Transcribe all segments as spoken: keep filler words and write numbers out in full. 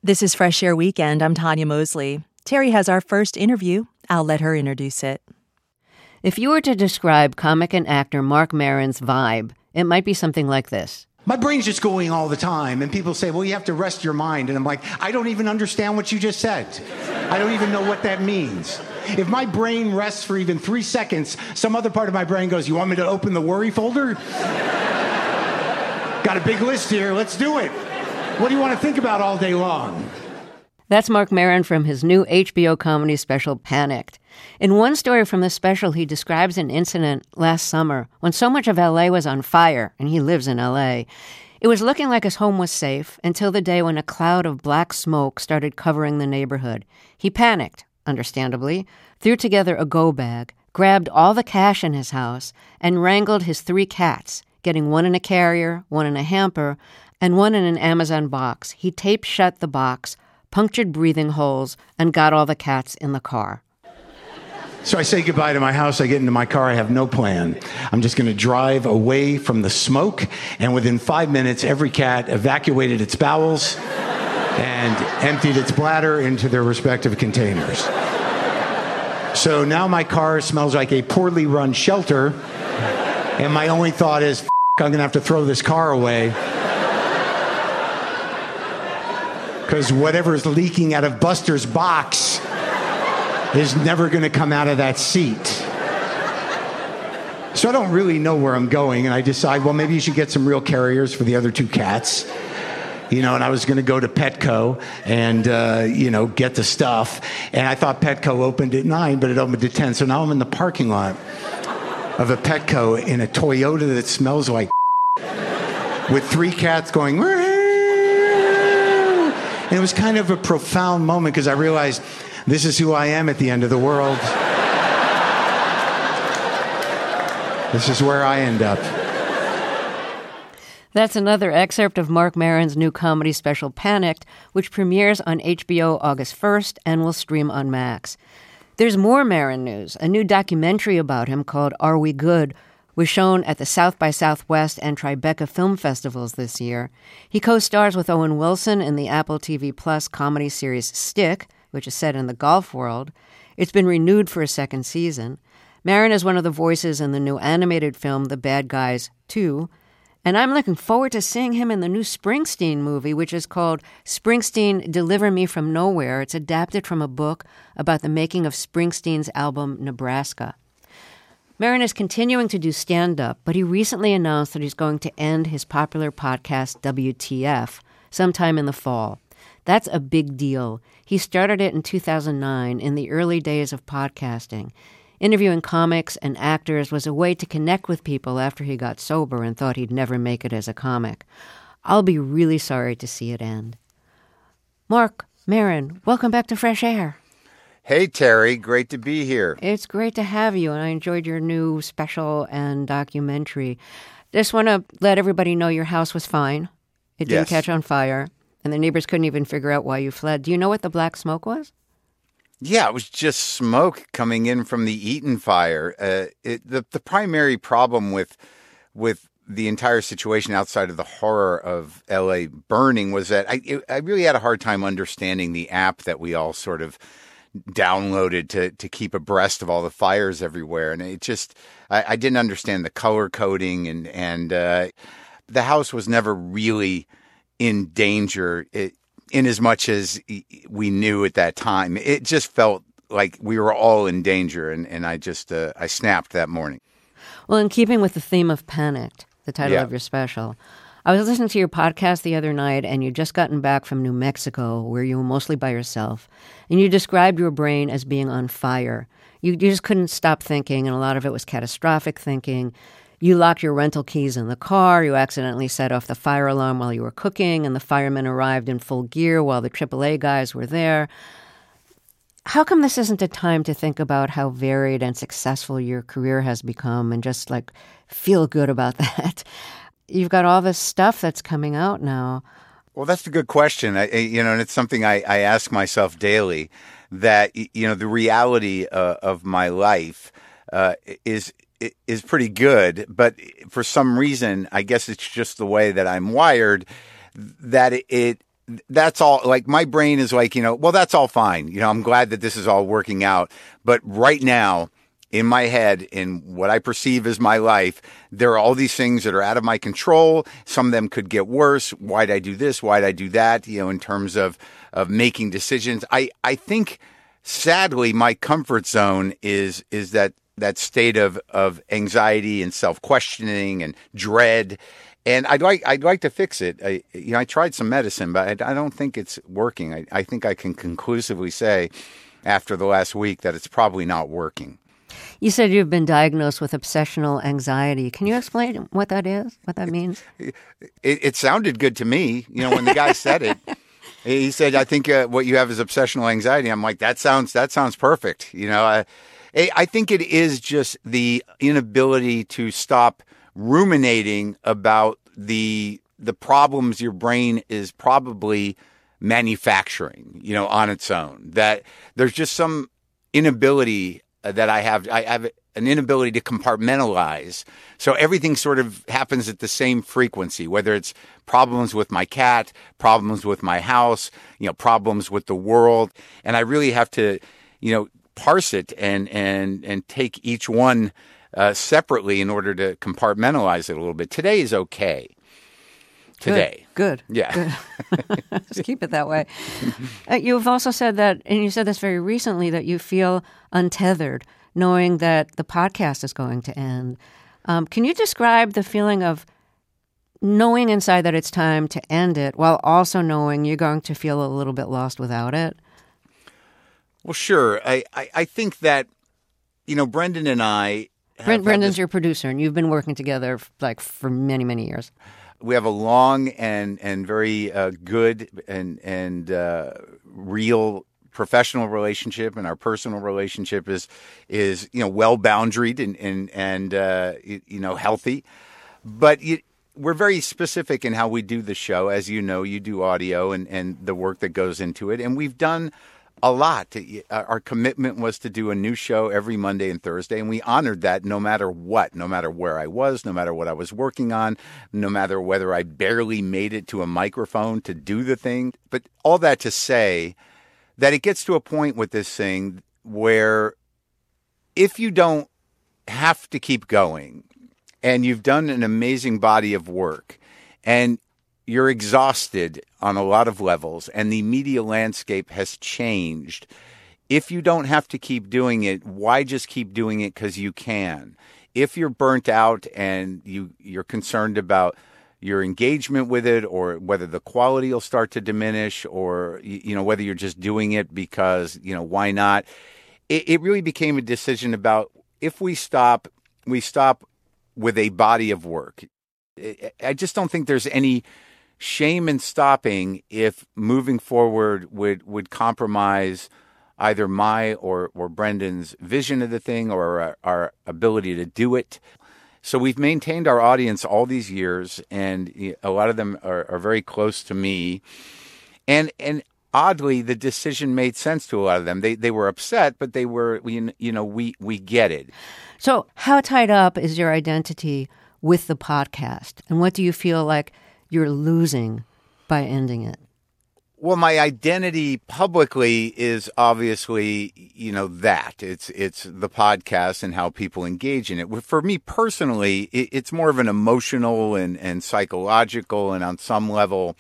This is Fresh Air Weekend. I'm Tanya Mosley. Terry has our first interview. I'll let her introduce it. If you were to describe comic and actor Marc Maron's vibe, it might be something like this. My brain's just going all the time, and people say, well, you have to rest your mind. And I'm like, I don't even understand what you just said. I don't even know what that means. If my brain rests for even three seconds, some other part of my brain goes, you want me to open the worry folder? Got a big list here. Let's do it. What do you want to think about all day long? That's Marc Maron from his new H B O comedy special, Panicked. In one story from the special, he describes an incident last summer when so much of L A was on fire, and he lives in L A. It was looking like his home was safe until the day when a cloud of black smoke started covering the neighborhood. He panicked, understandably, threw together a go bag, grabbed all the cash in his house, and wrangled his three cats, getting one in a carrier, one in a hamper, and one in an Amazon box. He taped shut the box, punctured breathing holes, and got all the cats in the car. So I say goodbye to my house. I get into my car. I have no plan. I'm just going to drive away from the smoke. And within five minutes, every cat evacuated its bowels and emptied its bladder into their respective containers. So now my car smells like a poorly run shelter. And my only thought is, F- I'm going to have to throw this car away. Because whatever's leaking out of Buster's box is never going to come out of that seat. So I don't really know where I'm going, and I decide, well, maybe you should get some real carriers for the other two cats. You know, and I was going to go to Petco and, uh, you know, get the stuff. And I thought Petco opened at nine, but it opened at ten. So now I'm in the parking lot of a Petco in a Toyota that smells like with three cats going, and it was kind of a profound moment because I realized this is who I am at the end of the world. This is where I end up. That's another excerpt of Marc Maron's new comedy special, Panicked, which premieres on H B O August first and will stream on Max. There's more Maron news. A new documentary about him called Are We Good was shown at the South by Southwest and Tribeca Film Festivals this year. He co-stars with Owen Wilson in the Apple T V Plus comedy series Stick, which is set in the golf world. It's been renewed for a second season. Maron is one of the voices in the new animated film The Bad Guys two, and I'm looking forward to seeing him in the new Springsteen movie, which is called Springsteen, Deliver Me From Nowhere. It's adapted from a book about the making of Springsteen's album Nebraska. Maron is continuing to do stand-up, but he recently announced that he's going to end his popular podcast, W T F, sometime in the fall. That's a big deal. He started it in two thousand nine, in the early days of podcasting. Interviewing comics and actors was a way to connect with people after he got sober and thought he'd never make it as a comic. I'll be really sorry to see it end. Marc Maron, welcome back to Fresh Air. Hey, Terry. Great to be here. It's great to have you, and I enjoyed your new special and documentary. Just want to let everybody know your house was fine. It didn't Yes. catch on fire, and the neighbors couldn't even figure out why you fled. Do you know what the black smoke was? Yeah, it was just smoke coming in from the Eaton fire. Uh, it, the the primary problem with with the entire situation outside of the horror of L A burning was that I it, I really had a hard time understanding the app that we all sort of downloaded to to keep abreast of all the fires everywhere, and it just I, I didn't understand the color coding, and and uh, the house was never really in danger. It, in as much as we knew at that time, it just felt like we were all in danger, and and I just uh, I snapped that morning. Well, in keeping with the theme of Panicked, the title Yeah. of your special, I was listening to your podcast the other night, and you'd just gotten back from New Mexico, where you were mostly by yourself, and you described your brain as being on fire. You, you just couldn't stop thinking, and a lot of it was catastrophic thinking. You locked your rental keys in the car, you accidentally set off the fire alarm while you were cooking, and the firemen arrived in full gear while the triple A guys were there. How come this isn't a time to think about how varied and successful your career has become and just, like, feel good about that? You've got all this stuff that's coming out now. Well, that's a good question. I, you know, and it's something I, I ask myself daily, that, you know, the reality uh, of my life uh, is is pretty good. But for some reason, I guess it's just the way that I'm wired, that it, it that's all, like, my brain is like, you know, well, that's all fine. You know, I'm glad that this is all working out. But right now, in my head, in what I perceive as my life, there are all these things that are out of my control. Some of them could get worse. Why'd I do this? Why'd I do that? You know, in terms of, of making decisions. I, I think, sadly, my comfort zone is, is that, that state of, of anxiety and self-questioning and dread. And I'd like, I'd like to fix it. I, you know, I tried some medicine, but I, I don't think it's working. I, I think I can conclusively say after the last week that it's probably not working. You said you've been diagnosed with obsessional anxiety. Can you explain what that is, what that means? It, it sounded good to me. You know, when the guy said it, he said, I think uh, what you have is obsessional anxiety. I'm like, that sounds, that sounds perfect. You know, I, I think it is just the inability to stop ruminating about the, the problems your brain is probably manufacturing, you know, on its own. That there's just some inability that I have. I have an inability to compartmentalize. So everything sort of happens at the same frequency, whether it's problems with my cat, problems with my house, you know, problems with the world. And I really have to, you know, parse it and, and, and take each one uh, separately in order to compartmentalize it a little bit. Today is okay. Today. Good. Good. Yeah. Good. Just keep it that way. Uh, you've also said that, and you said this very recently, that you feel untethered, knowing that the podcast is going to end. Um, can you describe the feeling of knowing inside that it's time to end it while also knowing you're going to feel a little bit lost without it? Well, sure. I, I, I think that, you know, Brendan and I... Brent, Brendan's this, your producer, and you've been working together like for many, many years. We have a long and and very uh, good and and uh, real professional relationship, and our personal relationship is is you know well boundaried and and and uh, you know healthy. But you, we're very specific in how we do the show, as you know. You do audio and and the work that goes into it, and we've done a lot. Our commitment was to do a new show every Monday and Thursday, and we honored that no matter what, no matter where I was, no matter what I was working on, no matter whether I barely made it to a microphone to do the thing. But all that to say that it gets to a point with this thing where if you don't have to keep going and you've done an amazing body of work and you're exhausted on a lot of levels and the media landscape has changed. If you don't have to keep doing it, why just keep doing it because you can? If you're burnt out and you, you're concerned about your engagement with it or whether the quality will start to diminish or, you know, whether you're just doing it because, you know, why not? It, it really became a decision about if we stop, we stop with a body of work. I just don't think there's any shame in stopping if moving forward would, would compromise either my or, or Brendan's vision of the thing or our, our ability to do it. So we've maintained our audience all these years, and a lot of them are, are very close to me. And and oddly, the decision made sense to a lot of them. They they were upset, but they were, you know, we, we get it. So how tied up is your identity with the podcast? And what do you feel like you're losing by ending it? Well, my identity publicly is obviously, you know, that. It's it's the podcast and how people engage in it. For me personally, it, it's more of an emotional and, and psychological and on some level,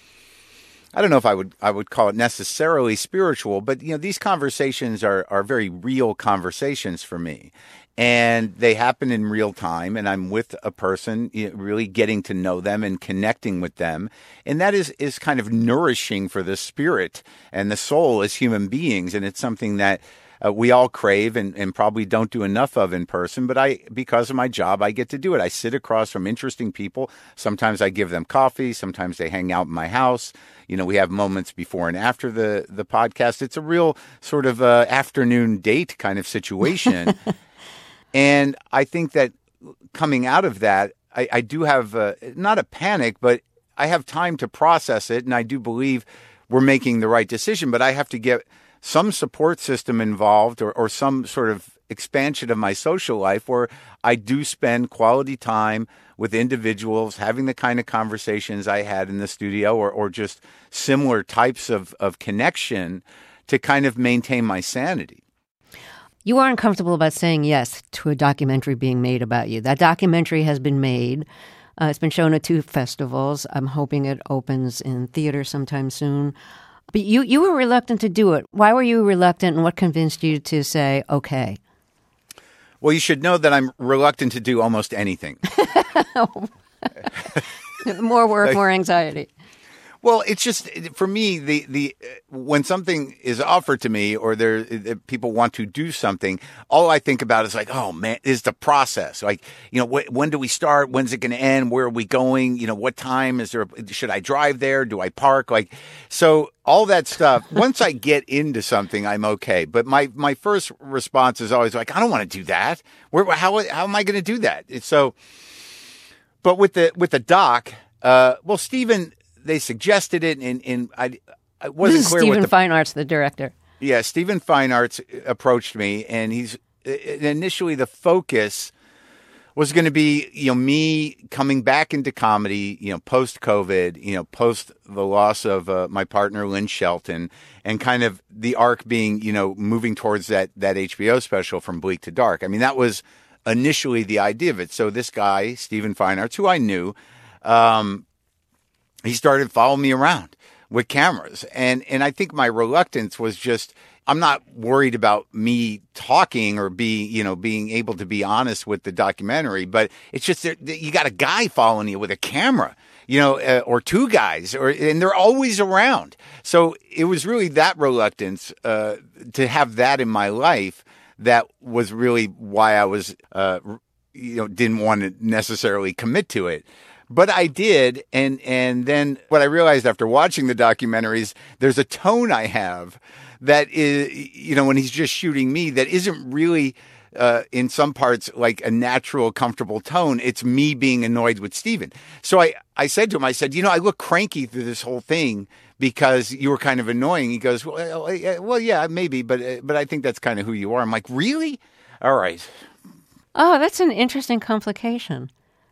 I don't know if I would I would call it necessarily spiritual, but, you know, these conversations are, are very real conversations for me. And they happen in real time, and I'm with a person, you know, really getting to know them and connecting with them. And that is, is kind of nourishing for the spirit and the soul as human beings. And it's something that uh, we all crave and, and probably don't do enough of in person. But I, because of my job, I get to do it. I sit across from interesting people. Sometimes I give them coffee. Sometimes they hang out in my house. You know, we have moments before and after the, the podcast. It's a real sort of uh, afternoon date kind of situation. And I think that coming out of that, I, I do have a, not a panic, but I have time to process it. And I do believe we're making the right decision, but I have to get some support system involved or, or some sort of expansion of my social life where I do spend quality time with individuals, having the kind of conversations I had in the studio, or, or just similar types of, of connection to kind of maintain my sanity. You aren't comfortable about saying yes to a documentary being made about you. That documentary has been made. Uh, it's been shown at two festivals. I'm hoping it opens in theater sometime soon. But you, you were reluctant to do it. Why were you reluctant, and what convinced you to say, okay? Well, you should know that I'm reluctant to do almost anything. More work, more anxiety. Well, it's just, for me, the the when something is offered to me or there people want to do something, all I think about is like, oh man, is the process. Like, you know, wh- when do we start? When's it going to end? Where are we going? You know, what time is there? Should I drive there? Do I park? Like, so all that stuff. Once I get into something, I'm okay. But my my first response is always like, I don't want to do that. Where how how am I going to do that? It's so. But with the with the doc, uh, well, Stephen. They suggested it, and, and I, I wasn't this is clear. Stephen what the, Feinartz, the director. Yeah, Stephen Feinartz approached me, and he's initially the focus was going to be, you know, me coming back into comedy, you know, post COVID, you know, post the loss of uh, my partner Lynn Shelton, and kind of the arc being, you know, moving towards that that H B O special From Bleak to Dark. I mean, that was initially the idea of it. So this guy, Stephen Feinartz, who I knew. Um, He started following me around with cameras. And and I think my reluctance was just, I'm not worried about me talking or be, you know, being able to be honest with the documentary, but it's just that you got a guy following you with a camera, you know, uh, or two guys, or and they're always around. So it was really that reluctance uh, to have that in my life that was really why I was, uh, you know, didn't want to necessarily commit to it. But I did, and and then what I realized after watching the documentaries, there's a tone I have that is, you know, when he's just shooting me, that isn't really, uh, in some parts, like a natural, comfortable tone. It's me being annoyed with Stephen. So I, I said to him, I said, you know, I look cranky through this whole thing because you were kind of annoying. He goes, well, well yeah, maybe, but but I think that's kind of who you are. I'm like, really? All right. Oh, that's an interesting complication.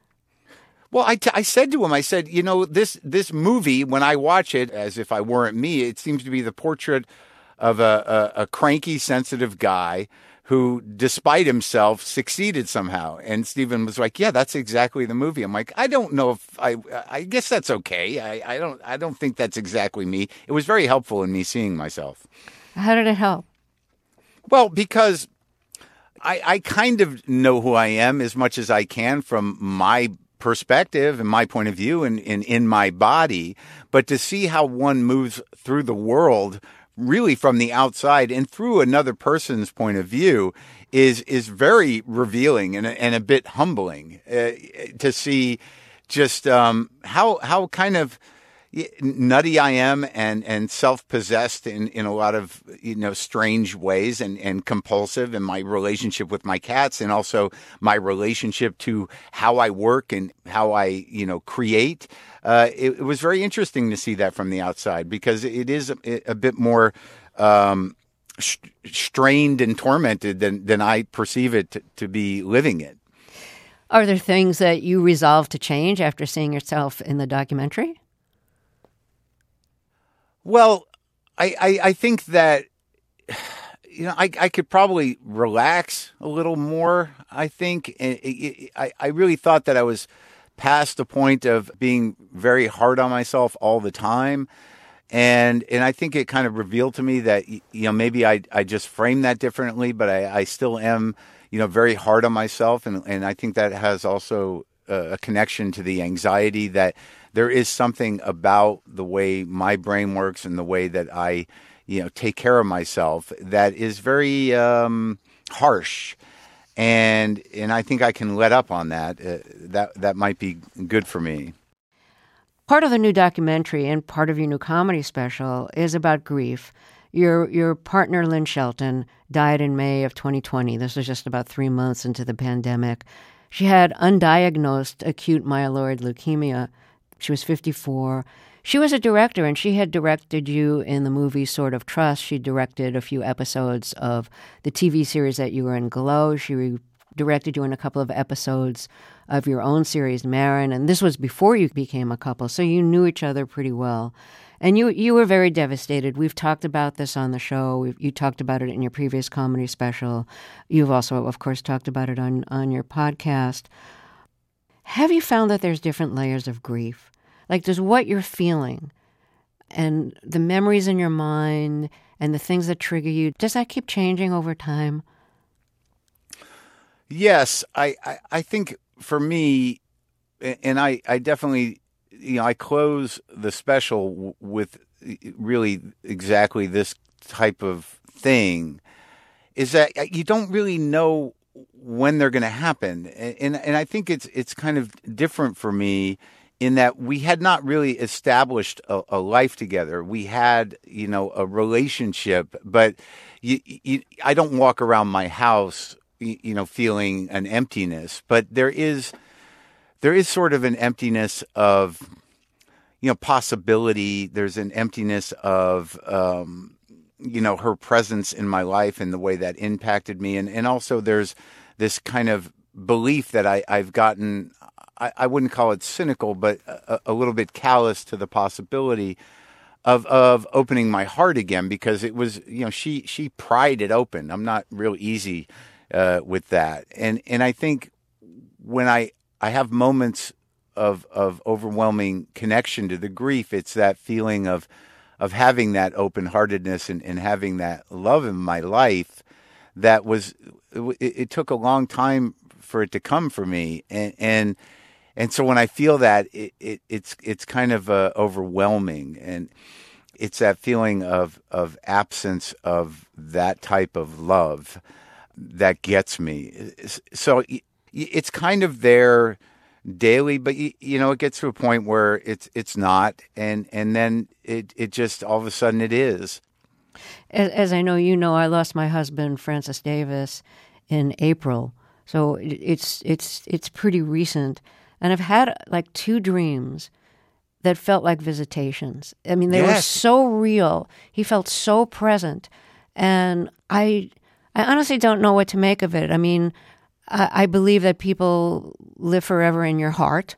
Well, I, t- I said to him, I said, you know, this this movie, when I watch it, as if I weren't me, it seems to be the portrait of a, a, a cranky, sensitive guy who, despite himself, succeeded somehow. And Stephen was like, yeah, that's exactly the movie. I'm like, I don't know if I, I guess that's okay. I, I don't, I don't think that's exactly me. It was very helpful in me seeing myself. How did it help? Well, because I, I kind of know who I am as much as I can from my perspective and my point of view and in, in my body, but to see how one moves through the world really from the outside and through another person's point of view is is very revealing and, and a bit humbling uh, to see just um, how how kind of nutty I am and, and self-possessed in, in a lot of, you know, strange ways and, and compulsive in my relationship with my cats and also my relationship to how I work and how I, you know, create. Uh, it, it was very interesting to see that from the outside because it is a, a bit more um, st- strained and tormented than, than I perceive it to, to be living it. Are there things that you resolved to change after seeing yourself in the documentary? Well, I, I, I think that, you know, I, I could probably relax a little more, I think. I, I, I really thought that I was past the point of being very hard on myself all the time. And and I think it kind of revealed to me that, you know, maybe I, I just framed that differently, but I, I still am, you know, very hard on myself. And, and I think that has also a, a connection to the anxiety that there is something about the way my brain works and the way that I, you know, take care of myself that is very um, harsh. And and I think I can let up on that. Uh, that that might be good for me. Part of the new documentary and part of your new comedy special is about grief. Your your partner, Lynn Shelton, died in May of twenty twenty. This was just about three months into the pandemic. She had undiagnosed acute myeloid leukemia. She was fifty-four. she was a director, and she had directed you in the movie Sword of Trust. She directed a few episodes of the T V series that you were in, Glow. She re- directed you in a couple of episodes of your own series, Maron, and this was before you became a couple, so you knew each other pretty well. And you you were very devastated. We've talked about this on the show. We've, you talked about it in your previous comedy special. You've also, of course, talked about it on, on your podcast. Have you found that there's different layers of grief? Like, does what you're feeling and the memories in your mind and the things that trigger you, does that keep changing over time? Yes, I, I, I think for me, and I, I definitely, you know, I close the special with really exactly this type of thing, is that you don't really know when they're going to happen. And, and I think it's, it's kind of different for me in that we had not really established a, a life together. We had, you know, a relationship, but you, you, I don't walk around my house, you, you know, feeling an emptiness. But there is, there is sort of an emptiness of, you know, possibility. There's an emptiness of, um, you know, her presence in my life and the way that impacted me, and and also there's this kind of belief that I, I've gotten. I, I wouldn't call it cynical, but a, a little bit callous to the possibility of of opening my heart again, because it was, you know, she she pried it open. I'm not real easy uh, with that, and and I think when I I have moments of of overwhelming connection to the grief, it's that feeling of of having that open-heartedness and, and having that love in my life that was, it, it took a long time for it to come for me. And, and, and so when I feel that, it, it it's, it's kind of uh, overwhelming, and it's that feeling of, of absence of that type of love that gets me. So it's kind of there daily, but you, you know, it gets to a point where it's it's not, and and then it it just all of a sudden it is. As, as I know, you know, I lost my husband Francis Davis in April, so it, it's it's it's pretty recent, and I've had like two dreams that felt like visitations. I mean, they yes. were so real. He felt so present, and I I honestly don't know what to make of it. I mean, I believe that people live forever in your heart,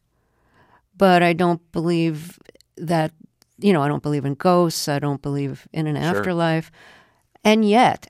but I don't believe that, you know, I don't believe in ghosts. I don't believe in an sure. afterlife. And yet,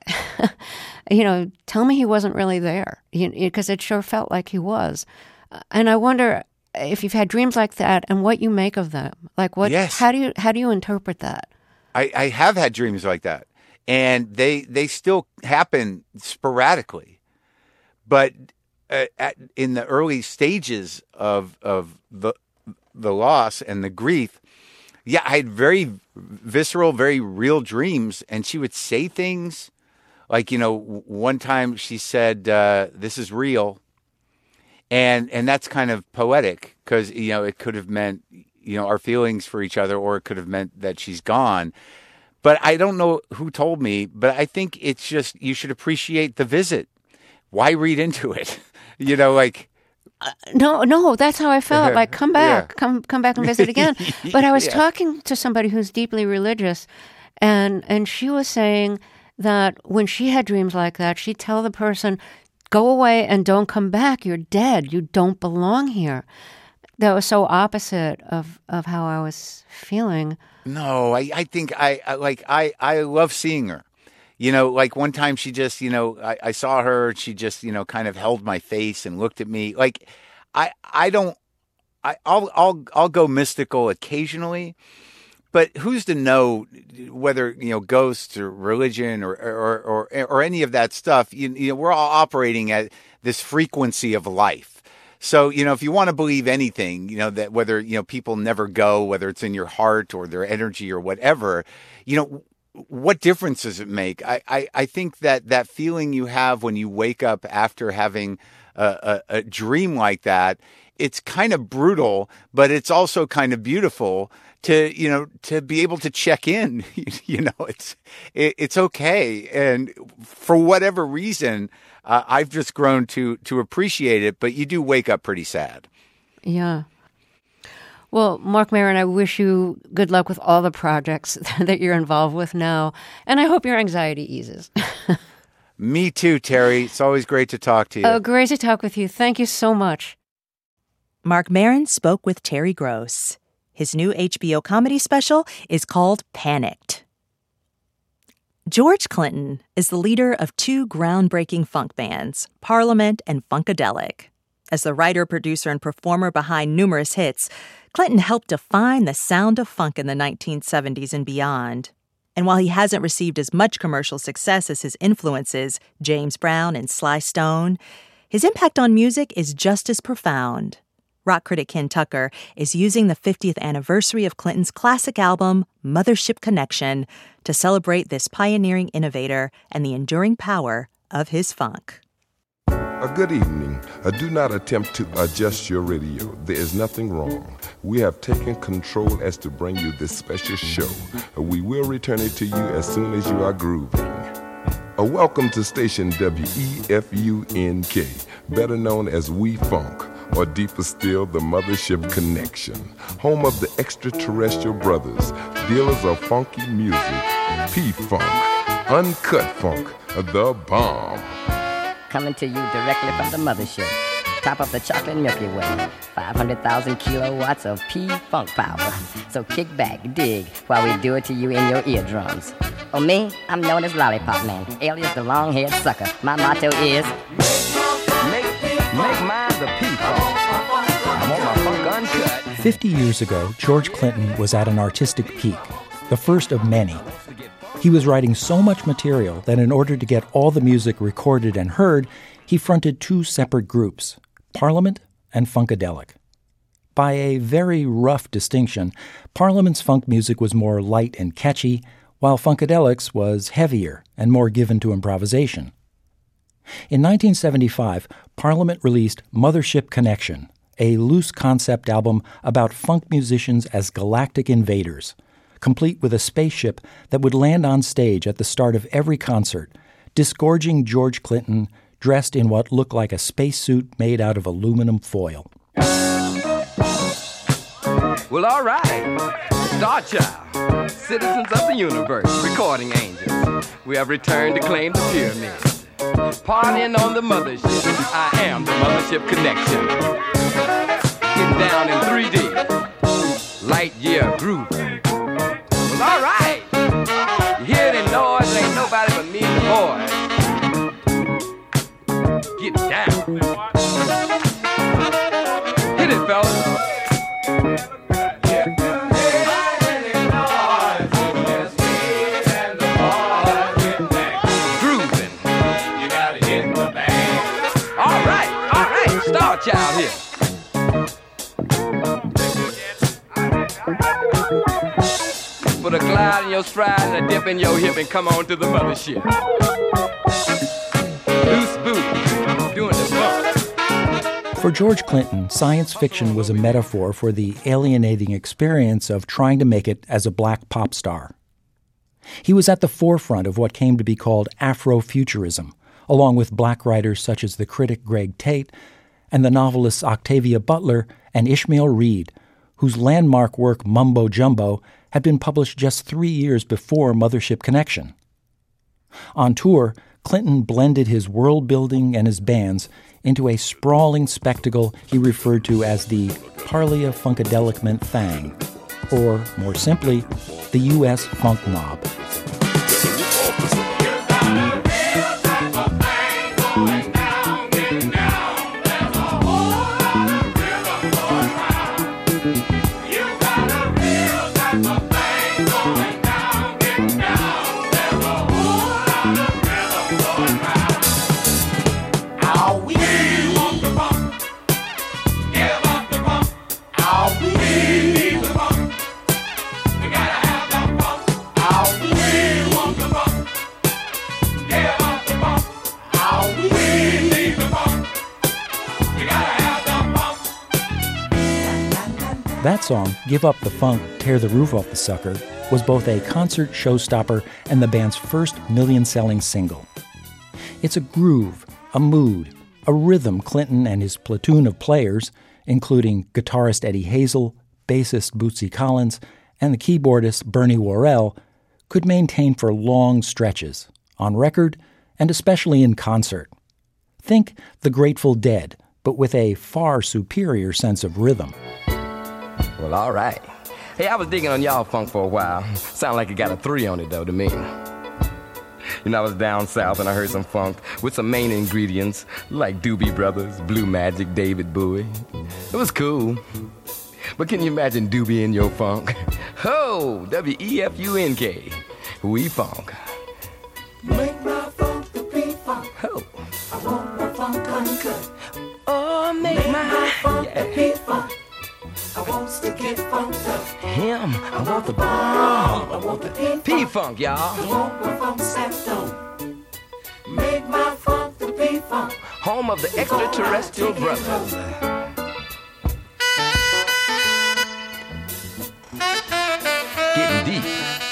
you know, tell me he wasn't really there, because it sure felt like he was. And I wonder if you've had dreams like that and what you make of them. Like, what? Yes. How do you how do you interpret that? I, I have had dreams like that, and they they still happen sporadically. But uh, at, in the early stages of of the the loss and the grief, yeah, I had very visceral, very real dreams, and she would say things like, you know, one time she said, uh, "This is real," and and that's kind of poetic, because, you know, it could have meant, you know, our feelings for each other, or it could have meant that she's gone. But I don't know who told me, but I think it's just, you should appreciate the visit. Why read into it? You know, like... Uh, no, no, that's how I felt. Like, come back, yeah. come come back and visit again. But I was yeah. talking to somebody who's deeply religious, and and she was saying that when she had dreams like that, she'd tell the person, go away and don't come back. You're dead. You don't belong here. That was so opposite of, of how I was feeling. No, I, I think I, I like I, I love seeing her. You know, like one time she just, you know, I, I saw her, she just, you know, kind of held my face and looked at me. Like, I I don't, I, I'll, I'll, I'll go mystical occasionally, but who's to know whether, you know, ghosts or religion or, or, or, or any of that stuff, you, you know, we're all operating at this frequency of life. So, you know, if you want to believe anything, you know, that whether, you know, people never go, whether it's in your heart or their energy or whatever, you know, what difference does it make? I, I, I think that that feeling you have when you wake up after having a, a, a dream like that, it's kind of brutal, but it's also kind of beautiful to, you know, to be able to check in. You know, it's it, it's okay. And for whatever reason, uh, I've just grown to to appreciate it, but you do wake up pretty sad. Yeah. Well, Marc Maron, I wish you good luck with all the projects that you're involved with now, and I hope your anxiety eases. Me too, Terry. It's always great to talk to you. Oh, great to talk with you. Thank you so much. Marc Maron spoke with Terry Gross. His new H B O comedy special is called Panicked. George Clinton is the leader of two groundbreaking funk bands, Parliament and Funkadelic. As the writer, producer, and performer behind numerous hits, Clinton helped define the sound of funk in the nineteen seventies and beyond. And while he hasn't received as much commercial success as his influences, James Brown and Sly Stone, his impact on music is just as profound. Rock critic Ken Tucker is using the fiftieth anniversary of Clinton's classic album, Mothership Connection, to celebrate this pioneering innovator and the enduring power of his funk. A good evening. Uh, do not attempt to adjust your radio. There is nothing wrong. We have taken control as to bring you this special show. Uh, we will return it to you as soon as you are grooving. Uh, welcome to station W E F U N K, better known as We Funk, or deeper still, the Mothership Connection, home of the extraterrestrial brothers, dealers of funky music, P-Funk, Uncut Funk, the bomb. Coming to you directly from the mothership. Top of the chocolate Milky Way. five hundred thousand kilowatts of P-Funk power. So kick back, dig, while we do it to you in your eardrums. Oh, me? I'm known as Lollipop Man, alias the long-haired sucker. My motto is... Make, make mine the P-Funk. I want my funk uncut. Fifty years ago, George Clinton was at an artistic peak, the first of many. He was writing so much material that in order to get all the music recorded and heard, he fronted two separate groups, Parliament and Funkadelic. By a very rough distinction, Parliament's funk music was more light and catchy, while Funkadelic's was heavier and more given to improvisation. In nineteen seventy-five, Parliament released Mothership Connection, a loose concept album about funk musicians as galactic invaders, complete with a spaceship that would land on stage at the start of every concert, disgorging George Clinton dressed in what looked like a spacesuit made out of aluminum foil. Well, all right. Star Child, citizens of the universe, recording angels. We have returned to claim the pyramids. Partying on the mothership. I am the Mothership Connection. Get down in three D. Light year groove. Well, all right. You hear the noise? Ain't nobody but me and the boys. Get down. Hit it, fellas. Child here. Put a glide in your stride and a dip in your hip and come on to the mothership. Loose booty, doing the bump. For George Clinton, science fiction was a metaphor for the alienating experience of trying to make it as a black pop star. He was at the forefront of what came to be called Afrofuturism, along with black writers such as the critic Greg Tate and the novelists Octavia Butler and Ishmael Reed, whose landmark work Mumbo Jumbo had been published just three years before Mothership Connection. On tour, Clinton blended his world-building and his bands into a sprawling spectacle he referred to as the Parlia Funkadelicment Thang, or, more simply, the U S Funk Mob. That song, Give Up the Funk, Tear the Roof Off the Sucker, was both a concert showstopper and the band's first million-selling single. It's a groove, a mood, a rhythm Clinton and his platoon of players, including guitarist Eddie Hazel, bassist Bootsy Collins, and the keyboardist Bernie Worrell could maintain for long stretches, on record and especially in concert. Think the Grateful Dead, but with a far superior sense of rhythm. Well, all right. Hey, I was digging on y'all funk for a while. Sound like it got a three on it, though, to me. You know, I was down south and I heard some funk with some main ingredients like Doobie Brothers, Blue Magic, David Bowie. It was cool. But can you imagine Doobie in your funk? Ho! W E F U N K. We funk. Make my funk the P-funk. Ho! I want my funk uncut. Oh, make, Make my, my funk yeah. the P-funk. I want to get funked up. Him, I want the bomb. I want the P-funk. P-funk, y'all. I want my funk sapped. Make my funk the P-funk. Home of the extraterrestrial brothers. Getting deep.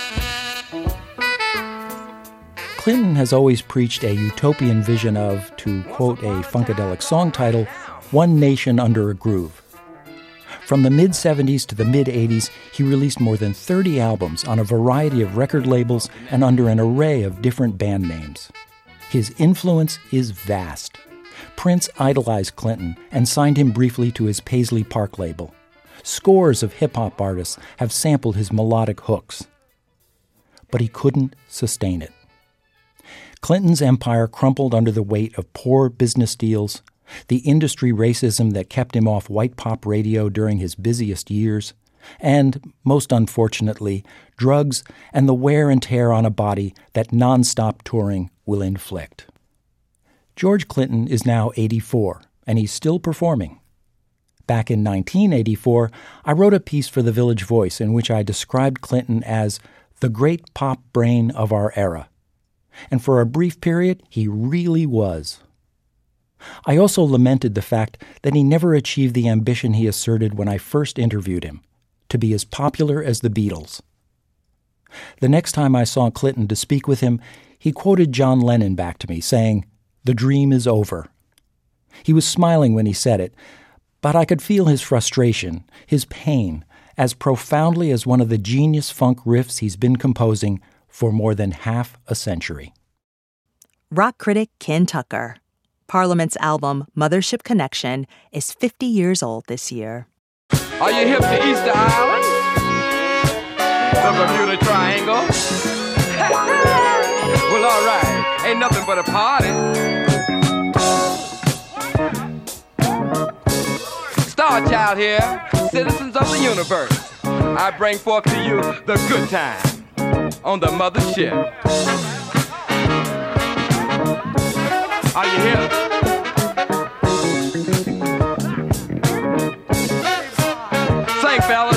Clinton has always preached a utopian vision of, to quote a Funkadelic song title, one nation under a groove. From the mid-seventies to the mid-eighties, he released more than thirty albums on a variety of record labels and under an array of different band names. His influence is vast. Prince idolized Clinton and signed him briefly to his Paisley Park label. Scores of hip-hop artists have sampled his melodic hooks. But he couldn't sustain it. Clinton's empire crumpled under the weight of poor business deals, the industry racism that kept him off white pop radio during his busiest years, and, most unfortunately, drugs and the wear and tear on a body that nonstop touring will inflict. George Clinton is now eighty-four, and he's still performing. Back in nineteen eighty-four, I wrote a piece for the Village Voice in which I described Clinton as the great pop brain of our era. And for a brief period, he really was. I also lamented the fact that he never achieved the ambition he asserted when I first interviewed him, to be as popular as the Beatles. The next time I saw Clinton to speak with him, he quoted John Lennon back to me, saying, "The dream is over." He was smiling when he said it, but I could feel his frustration, his pain, as profoundly as one of the genius funk riffs he's been composing for more than half a century. Rock critic Ken Tucker. Parliament's album Mothership Connection is fifty years old this year. Are you hip to Easter Island? The Bermuda Triangle? Well, all right. Ain't nothing but a party. Star Child here, citizens of the universe. I bring forth to you the good time on the mothership. Are you here? Sing, fellas.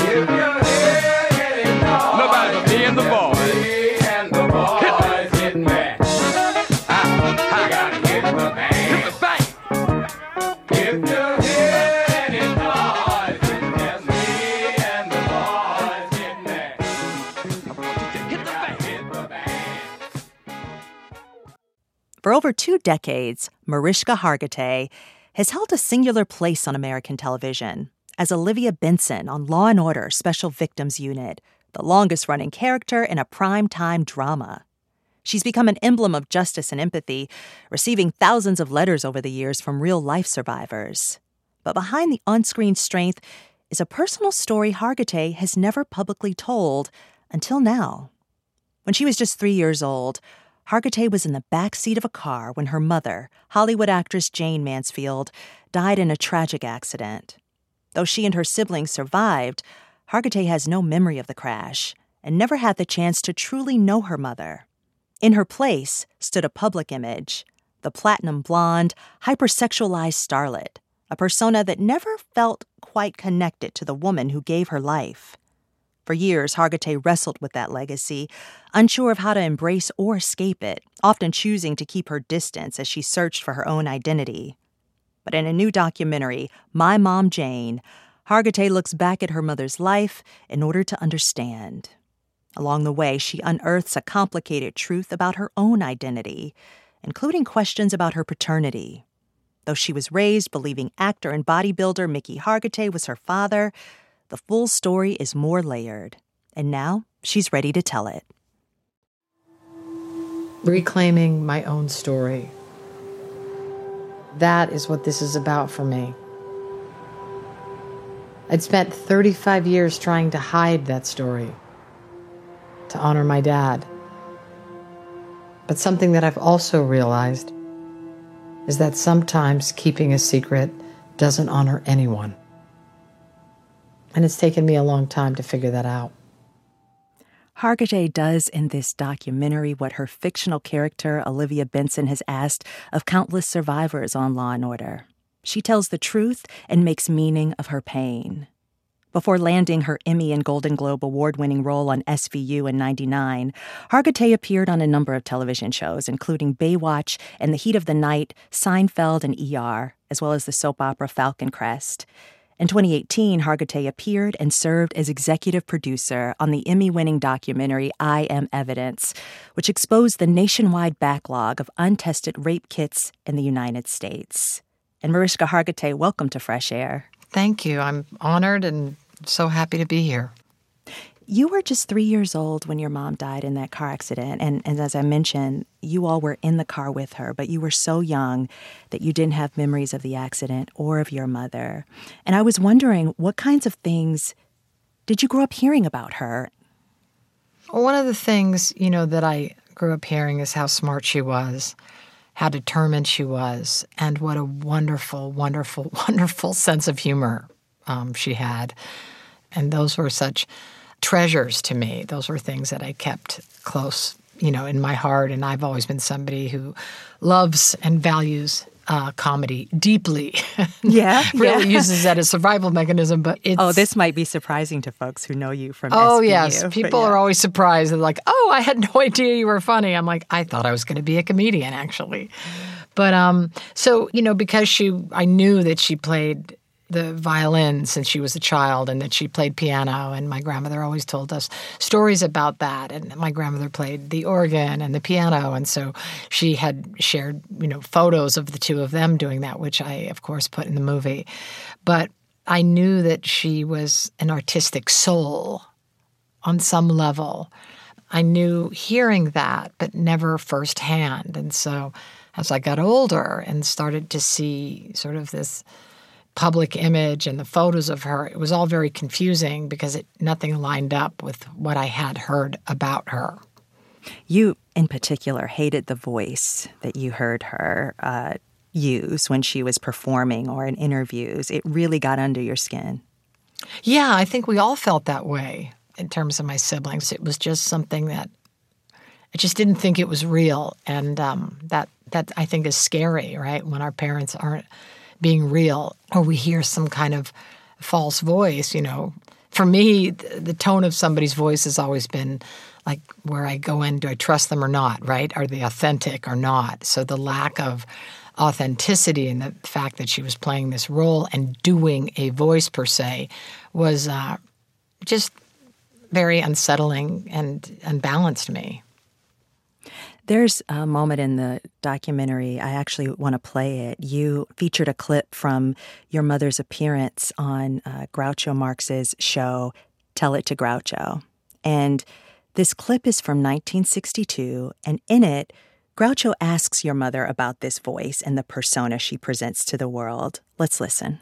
Nobody but me and the boys. And the boys hitting back. I gotta hit the bang. Hit the bang. If you hear any noise, it's me and the boys hitting back. I want you to hit the bang. Hit the bang. For over two decades, Mariska Hargitay has held a singular place on American television as Olivia Benson on Law and Order Special Victims Unit, the longest-running character in a prime-time drama. She's become an emblem of justice and empathy, receiving thousands of letters over the years from real-life survivors. But behind the on-screen strength is a personal story Hargitay has never publicly told until now. When she was just three years old, Hargitay was in the back seat of a car when her mother, Hollywood actress Jane Mansfield, died in a tragic accident. Though she and her siblings survived, Hargitay has no memory of the crash and never had the chance to truly know her mother. In her place stood a public image, the platinum blonde, hypersexualized starlet, a persona that never felt quite connected to the woman who gave her life. For years, Hargitay wrestled with that legacy, unsure of how to embrace or escape it, often choosing to keep her distance as she searched for her own identity. But in a new documentary, My Mom Jane, Hargitay looks back at her mother's life in order to understand. Along the way, she unearths a complicated truth about her own identity, including questions about her paternity. Though she was raised believing actor and bodybuilder Mickey Hargitay was her father, the full story is more layered. And now she's ready to tell it. Reclaiming my own story. That is what this is about for me. I'd spent thirty-five years trying to hide that story, to honor my dad. But something that I've also realized is that sometimes keeping a secret doesn't honor anyone. And it's taken me a long time to figure that out. Hargitay does in this documentary what her fictional character, Olivia Benson, has asked of countless survivors on Law and Order. She tells the truth and makes meaning of her pain. Before landing her Emmy and Golden Globe award-winning role on S V U in ninety-nine, Hargitay appeared on a number of television shows, including Baywatch, In the Heat of the Night, Seinfeld, and E R, as well as the soap opera Falcon Crest. In twenty eighteen, Hargitay appeared and served as executive producer on the Emmy-winning documentary I Am Evidence, which exposed the nationwide backlog of untested rape kits in the United States. And Mariska Hargitay, welcome to Fresh Air. Thank you. I'm honored and so happy to be here. You were just three years old when your mom died in that car accident. And, and as I mentioned, you all were in the car with her, but you were so young that you didn't have memories of the accident or of your mother. And I was wondering, what kinds of things did you grow up hearing about her? One of the things, you know, that I grew up hearing is how smart she was, how determined she was, and what a wonderful, wonderful, wonderful sense of humor um, she had. And those were such treasures to me. Those were things that I kept close, you know, in my heart. And I've always been somebody who loves and values uh, comedy deeply. Yeah. Really yeah. uses that as a survival mechanism. But it's... Oh, this might be surprising to folks who know you from Oh, S V U, yes. People yeah. are always surprised. They're like, oh, I had no idea you were funny. I'm like, I thought I was going to be a comedian, actually. But um, so, you know, because she, I knew that she played the violin since she was a child and that she played piano, and my grandmother always told us stories about that. And my grandmother played the organ and the piano, and so she had shared, you know, photos of the two of them doing that, which I, of course, put in the movie. But I knew that she was an artistic soul on some level. I knew hearing that, but never firsthand. And so as I got older and started to see sort of this public image and the photos of her, it was all very confusing because it nothing lined up with what I had heard about her. You, in particular, hated the voice that you heard her uh, use when she was performing or in interviews. It really got under your skin. Yeah, I think we all felt that way in terms of my siblings. It was just something that I just didn't think it was real. And um, that, that, I think, is scary, right, when our parents aren't being real, or we hear some kind of false voice, you know. For me, the, the tone of somebody's voice has always been like where I go in, do I trust them or not, right? Are they authentic or not? So the lack of authenticity and the fact that she was playing this role and doing a voice per se was uh, just very unsettling and unbalanced to me. There's a moment in the documentary, I actually want to play it. You featured a clip from your mother's appearance on uh, Groucho Marx's show, Tell It to Groucho. And this clip is from nineteen sixty-two, and in it, Groucho asks your mother about this voice and the persona she presents to the world. Let's listen.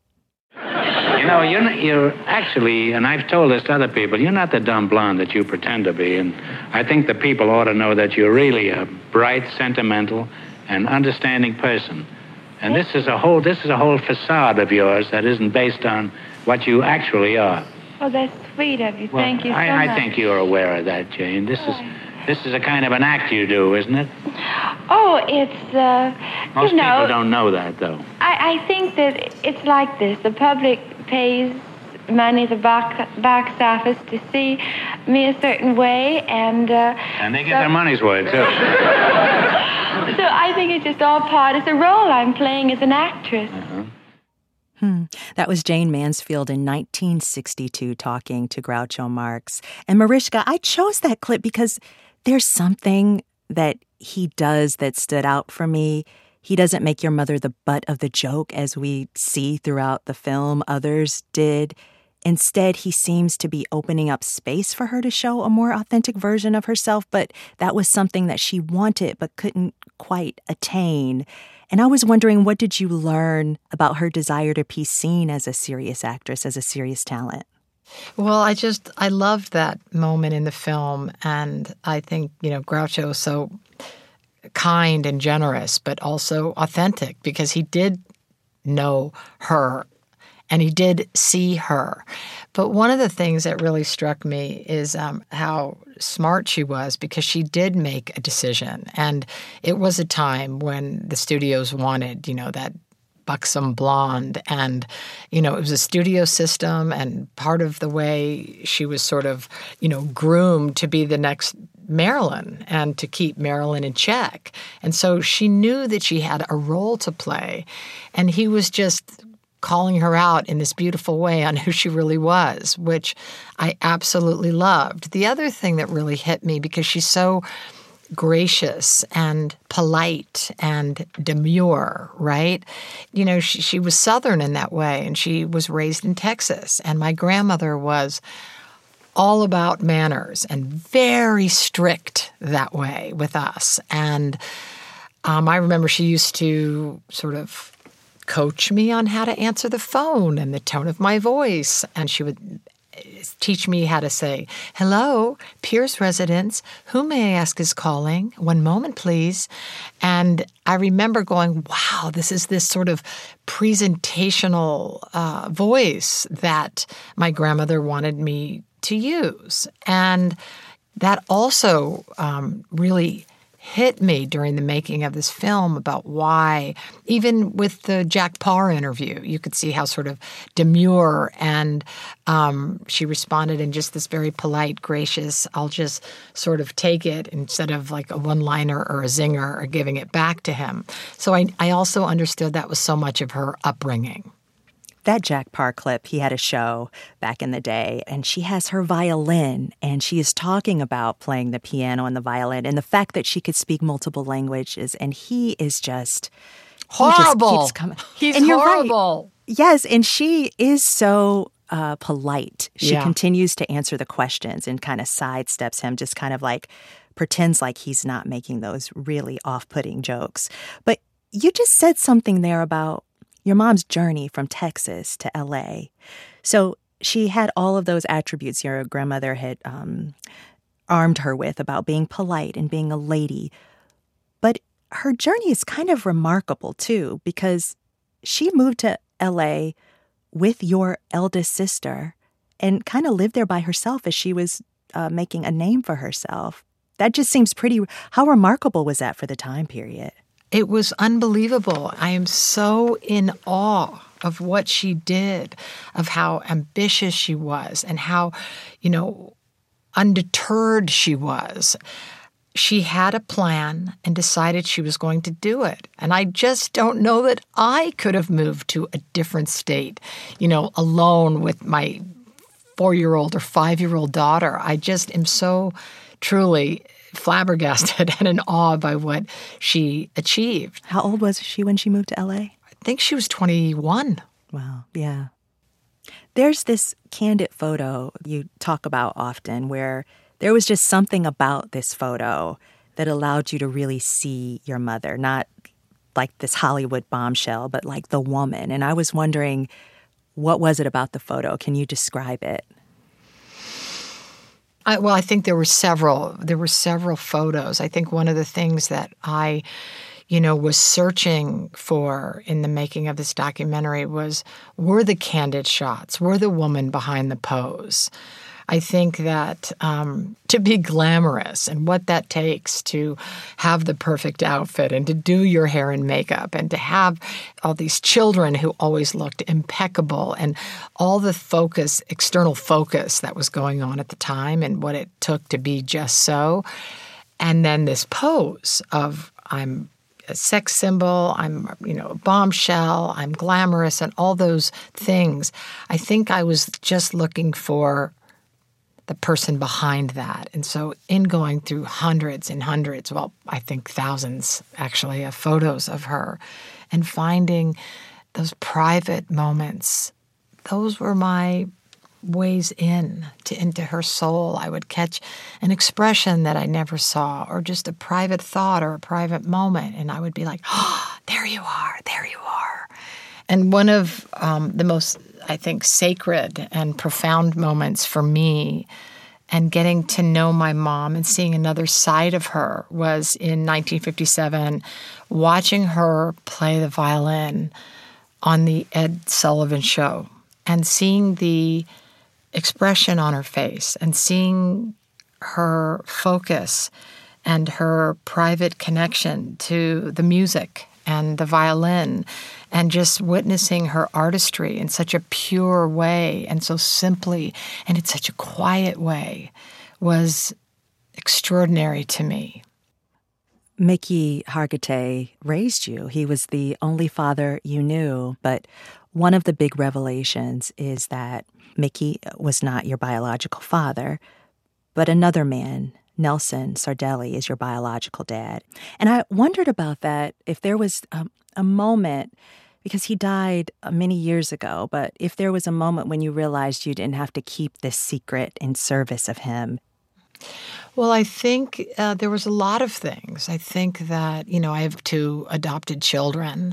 You know, you're, not, you're actually, and I've told this to other people, you're not the dumb blonde that you pretend to be. And I think the people ought to know that you're really a bright, sentimental, and understanding person. And this is a whole, this is a whole facade of yours that isn't based on what you actually are. Oh, that's sweet of you. Well, Thank you so I, much. I think you're aware of that, Jane. This is, this is a kind of an act you do, isn't it? Oh, it's, uh, Most you know, people don't know that, though. I, I think that it's like this. The public pays money at the box, box office to see me a certain way, and... Uh, and they get so, their money's worth, too. So I think it's just all part of the role I'm playing as an actress. Uh-huh. Hmm. That was Jayne Mansfield in nineteen sixty-two talking to Groucho Marx. And Mariska, I chose that clip because there's something that he does that stood out for me. He doesn't make your mother the butt of the joke as we see throughout the film. Others did. Instead, he seems to be opening up space for her to show a more authentic version of herself, but that was something that she wanted but couldn't quite attain. And I was wondering, what did you learn about her desire to be seen as a serious actress, as a serious talent? Well, I just, I loved that moment in the film. And I think, you know, Groucho was so kind and generous, but also authentic because he did know her and he did see her. But one of the things that really struck me is um, how smart she was because she did make a decision. And it was a time when the studios wanted, you know, that buxom blonde. And, you know, it was a studio system. And part of the way she was sort of, you know, groomed to be the next Marilyn and to keep Marilyn in check. And so she knew that she had a role to play. And he was just calling her out in this beautiful way on who she really was, which I absolutely loved. The other thing that really hit me, because she's so gracious and polite and demure, right? You know, she, she was Southern in that way, and she was raised in Texas. And my grandmother was all about manners and very strict that way with us. And um, I remember she used to sort of coach me on how to answer the phone and the tone of my voice. And she would teach me how to say, "Hello, Pierce residence. Who may I ask is calling? One moment, please." And I remember going, wow, this is this sort of presentational uh, voice that my grandmother wanted me to use. And that also um, really hit me during the making of this film about why, even with the Jack Paar interview, you could see how sort of demure and um, she responded in just this very polite, gracious, I'll just sort of take it instead of like a one-liner or a zinger or giving it back to him. So I, I also understood that was so much of her upbringing. That Jack Paar clip, he had a show back in the day, and she has her violin, and she is talking about playing the piano and the violin and the fact that she could speak multiple languages, and he is just horrible. He just keeps coming. He's and you're horrible. Right. Yes, and she is so uh, polite. She Yeah. continues to answer the questions and kind of sidesteps him, just kind of like pretends like he's not making those really off-putting jokes. But you just said something there about your mom's journey from Texas to L A. So she had all of those attributes your grandmother had um, armed her with about being polite and being a lady. But her journey is kind of remarkable, too, because she moved to L A with your eldest sister and kind of lived there by herself as she was uh, making a name for herself. That just seems pretty... How remarkable was that for the time period? It was unbelievable. I am so in awe of what she did, of how ambitious she was, and how, you know, undeterred she was. She had a plan and decided she was going to do it. And I just don't know that I could have moved to a different state, you know, alone with my four-year-old or five-year-old daughter. I just am so truly flabbergasted and in awe by what she achieved. How old was she when she moved to L A? I think she was twenty-one. Wow, yeah. There's this candid photo you talk about often where there was just something about this photo that allowed you to really see your mother, not like this Hollywood bombshell, but like the woman. And I was wondering, what was it about the photo? Can you describe it? I, well, I think there were several. There were several photos. I think one of the things that I, you know, was searching for in the making of this documentary was, were the candid shots, were the woman behind the pose. I think that um, to be glamorous and what that takes to have the perfect outfit and to do your hair and makeup and to have all these children who always looked impeccable and all the focus, external focus that was going on at the time and what it took to be just so. And then this pose of I'm a sex symbol, I'm, you know, a bombshell, I'm glamorous and all those things. I think I was just looking for the person behind that. And so in going through hundreds and hundreds, well, I think thousands actually, of photos of her and finding those private moments, those were my ways in to into her soul. I would catch an expression that I never saw, or just a private thought or a private moment, and I would be like, oh, there you are, there you are. And one of um, the most, I think, sacred and profound moments for me, and getting to know my mom and seeing another side of her, was in nineteen fifty-seven, watching her play the violin on the Ed Sullivan Show, and seeing the expression on her face, and seeing her focus and her private connection to the music and the violin, and just witnessing her artistry in such a pure way and so simply and in such a quiet way, was extraordinary to me. Mickey Hargitay raised you. He was the only father you knew, but one of the big revelations is that Mickey was not your biological father, but another man, Nelson Sardelli, is your biological dad. And I wondered about that, if there was a, a moment, because he died many years ago, but if there was a moment when you realized you didn't have to keep this secret in service of him. Well, I think uh, there was a lot of things. I think that, you know, I have two adopted children,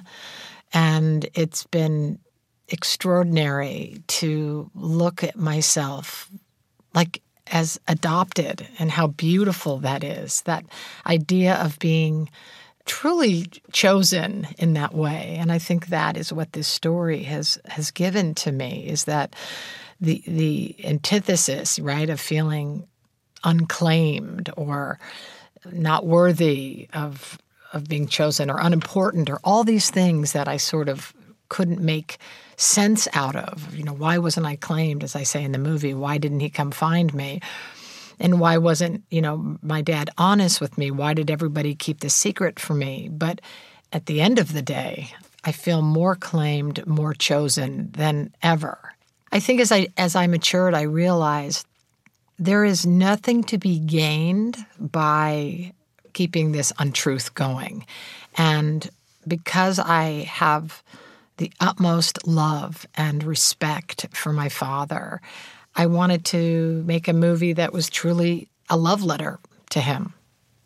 and it's been extraordinary to look at myself like as adopted, and how beautiful that is, that idea of being truly chosen in that way. And I think that is what this story has has given to me, is that the the antithesis, right, of feeling unclaimed or not worthy of of being chosen, or unimportant, or all these things that I sort of couldn't make sense out of. You know, why wasn't I claimed, as I say in the movie? Why didn't he come find me? And why wasn't, you know, my dad honest with me? Why did everybody keep this secret from me? But at the end of the day, I feel more claimed, more chosen than ever. I think as I as I matured, I realized there is nothing to be gained by keeping this untruth going. And because I have the utmost love and respect for my father, I wanted to make a movie that was truly a love letter to him.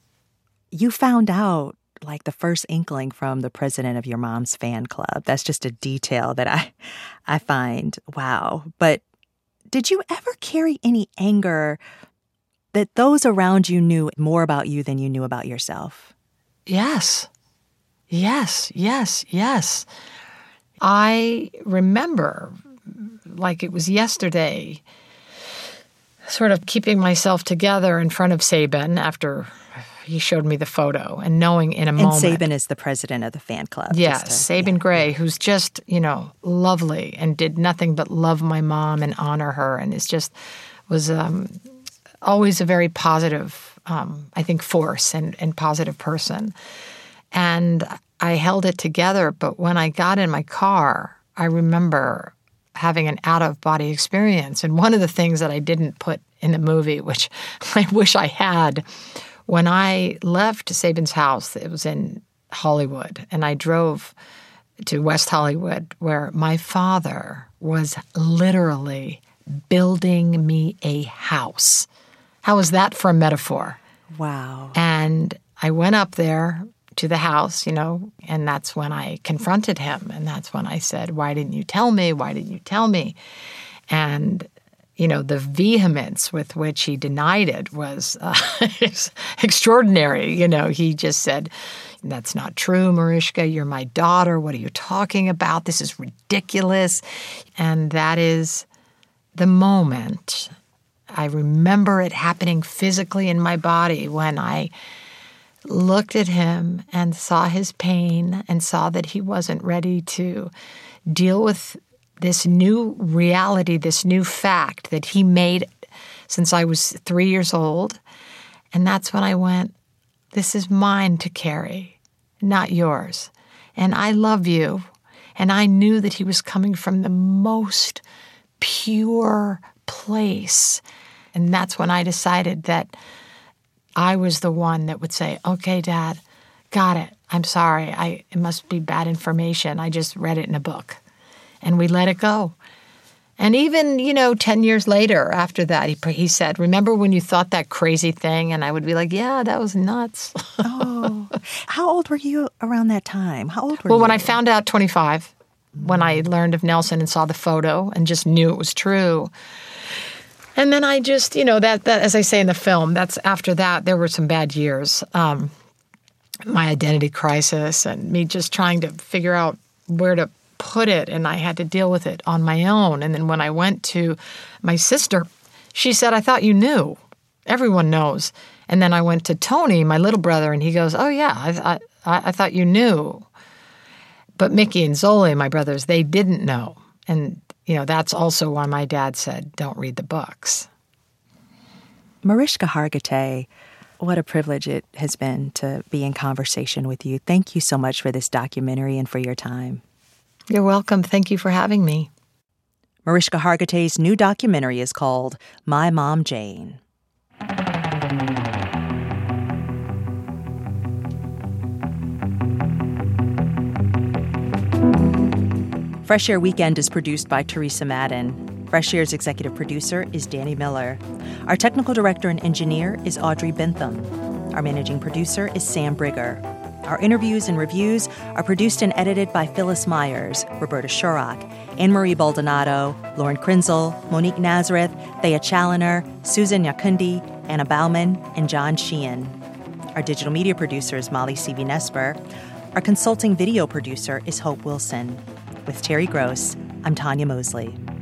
You found out, like, the first inkling from the president of your mom's fan club. That's just a detail that I, I find, wow. But did you ever carry any anger that those around you knew more about you than you knew about yourself? Yes. Yes, yes, yes. I remember, like it was yesterday, sort of keeping myself together in front of Sabin after he showed me the photo, and knowing in a and moment. And Sabin is the president of the fan club. Yes, to, Sabin yeah. Gray, who's just, you know, lovely and did nothing but love my mom and honor her, and is just was um, always a very positive, um, I think, force and, and positive person. And I held it together, but when I got in my car, I remember having an out-of-body experience. And one of the things that I didn't put in the movie, which I wish I had, when I left Sabin's house, it was in Hollywood, and I drove to West Hollywood, where my father was literally building me a house. How is that for a metaphor? Wow. And I went up there to the house, you know, and that's when I confronted him. And that's when I said, why didn't you tell me? Why didn't you tell me? And, you know, the vehemence with which he denied it was uh, extraordinary. You know, he just said, that's not true, Mariska. You're my daughter. What are you talking about? This is ridiculous. And that is the moment. I remember it happening physically in my body when I looked at him and saw his pain and saw that he wasn't ready to deal with this new reality, this new fact that he made since I was three years old. And that's when I went, this is mine to carry, not yours. And I love you. And I knew that he was coming from the most pure place. And that's when I decided that I was the one that would say, okay, Dad, got it. I'm sorry. I it must be bad information. I just read it in a book. And we let it go. And even, you know, ten years later after that, he, he said, remember when you thought that crazy thing? And I would be like, yeah, that was nuts. Oh, how old were you around that time? How old were well, you? when I found out twenty-five, when I learned of Nelson and saw the photo and just knew it was true. And then I just, you know, that, that as I say in the film, that's after that, there were some bad years. Um, my identity crisis and me just trying to figure out where to put it, and I had to deal with it on my own. And then when I went to my sister, she said, I thought you knew. Everyone knows. And then I went to Tony, my little brother, and he goes, oh, yeah, I, I, I thought you knew. But Mickey and Zoli, my brothers, they didn't know. And, you know, that's also why my dad said, don't read the books. Mariska Hargitay, what a privilege it has been to be in conversation with you. Thank you so much for this documentary and for your time. You're welcome. Thank you for having me. Mariska Hargitay's new documentary is called My Mom Jane. Fresh Air Weekend is produced by Teresa Madden. Fresh Air's executive producer is Danny Miller. Our technical director and engineer is Audrey Bentham. Our managing producer is Sam Brigger. Our interviews and reviews are produced and edited by Phyllis Myers, Roberta Shurrock, Anne-Marie Baldonado, Lauren Krinzel, Monique Nazareth, Thea Challoner, Susan Nyakundi, Anna Bauman, and John Sheehan. Our digital media producer is Molly Seavy-Nesper. Our consulting video producer is Hope Wilson. With Terry Gross, I'm Tanya Mosley.